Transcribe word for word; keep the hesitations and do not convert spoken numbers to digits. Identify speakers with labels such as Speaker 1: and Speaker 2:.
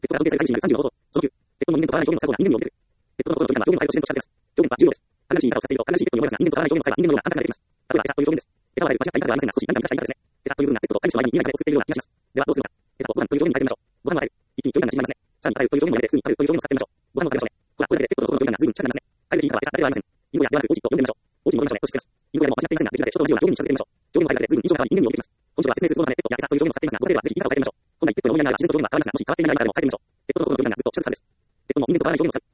Speaker 1: ペットが尊敬される回数になるさんじゅうの方法。そのきゅう、ペットの人間と変わらない表現の最後が人間のみを見る。ペットの心というのは表現の回数として使われています。表現は重要です。新しい言い方を使っていると、新しいペットに思いますが、人間と変わらない表現の際は人間のような簡単な表現が人間のような簡単な表現です。例えば、餌という表現です。餌という部分がペットと飼い主の間に意味のような気がします。では、どうするのかというと、今の言い方で、数に何かに対した言い方ですね。餌という部分が少し何かに対した言い方ですね。ご飯という表現に変えてみましょう。ご飯はある。一気に表現が縮まりますね。さらに、あるという表現も入れて、普通にあるという表現を使ってみましょう。ご飯を食べましょうね。ほら、これだけでペットの心の表現が随分近くなりますね。あるという言い方は餌だけではありません。インゴやではなく、おうちと呼んでみましょう。おうちに戻りましょうね。としています。インゴやも間違っていませんが、できるだけ人と同じような表現に近づけてみましょう。表現の変え方で随分印象が変わり人間味を帯びてきます。今週は説明するそのため、ペットや餌という表現を使っていますが、ご家庭ではぜひ言い方を変えてみましょう。本来ペットの思いやりは自然と表現が変わりますが、もし変わっていない場合でも変えてみましょう。ペットの心の表現がぐっと近づくはずです。ペットの人間と変わらない表現を使う。